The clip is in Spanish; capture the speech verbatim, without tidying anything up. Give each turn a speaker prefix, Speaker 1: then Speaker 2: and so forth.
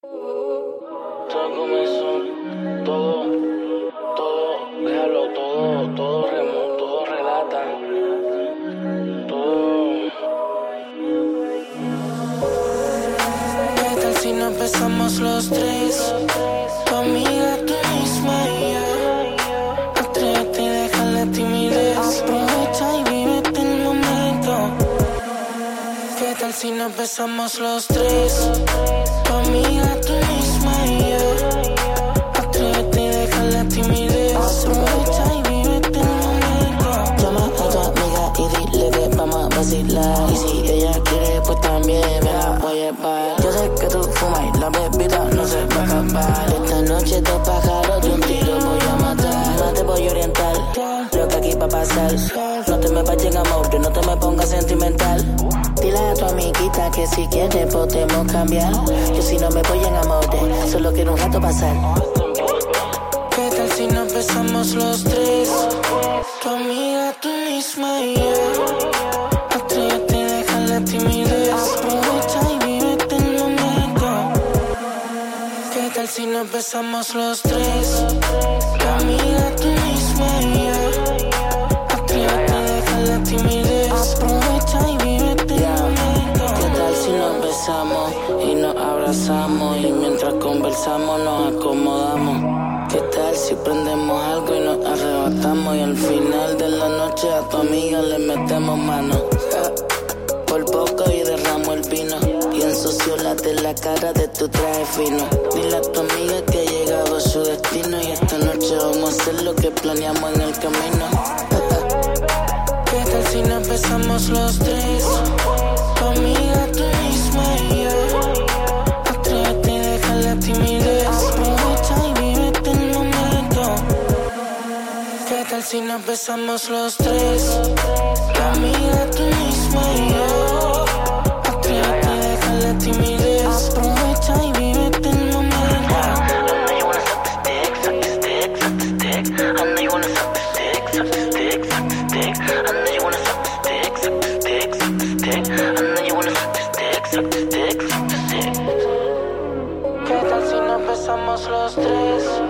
Speaker 1: Todo comenzó, todo, todo, déjalo, todo, todo remo, todo relata, todo.
Speaker 2: ¿Qué tal si nos besamos los tres? Tu amiga, tú misma y yo. Atrévete y deja la timidez. Aprovecha y vívete el momento. ¿Qué tal si nos besamos los tres? Tu amiga, tú misma y yo. Atrévete y deja la timidez. Aprovecha y vívete el momento.
Speaker 3: Llama a tu amiga y dile que vamos a vacilar. Y si ella quiere, pues también me la voy a llevar. Yo sé que tú fumas y la bebida no se va a acabar. Esta noche dos pájaros de un tiro voy a matar. No te voy a orientar lo que aquí va a pasar. No te me vayas a morir, no te me pongas sentimental. Dile a tu amiguita que si quiere podemos cambiar. Yo si no me voy en amores, solo quiero un rato pasar.
Speaker 2: ¿Qué tal si nos besamos los tres? Tu amiga, tú misma y yo. Atrévete y deja la timidez. Aprovecha y vívete el momento. ¿Qué tal si nos besamos los tres? Tu amiga, tú misma y yo. Atrévete y deja la timidez. Aprovecha y vívete el momento.
Speaker 3: ¿Qué tal si nos besamos y nos abrazamos y mientras conversamos nos acomodamos? ¿Qué tal si prendemos algo y nos arrebatamos y al final de la noche a tu amiga le metemos mano? Por poco y derramo el vino y ensucio la de la cara de tu traje fino. Dile a tu amiga que ha llegado a su destino y esta noche vamos a hacer lo que planeamos en el camino.
Speaker 2: ¿Qué tal si nos besamos los tres? Tu amiga, tú misma y yo. Atrévete y deja la timidez. Aprovecha y vívete el momento. ¿Qué tal si nos besamos los tres? Tu amiga, tú misma y yo. Atrévete y deja la timidez. Aprovecha y vívete el momento.
Speaker 3: I know you wanna suck the stick, suck the stick, suck the stick. I know you wanna suck the stick, suck the stick, suck the stick. I know you wanna suck the stick, suck the stick, suck the stick. I know you wanna suck the stick, suck the stick, suck the stick.
Speaker 2: ¿Qué tal si nos besamos los tres?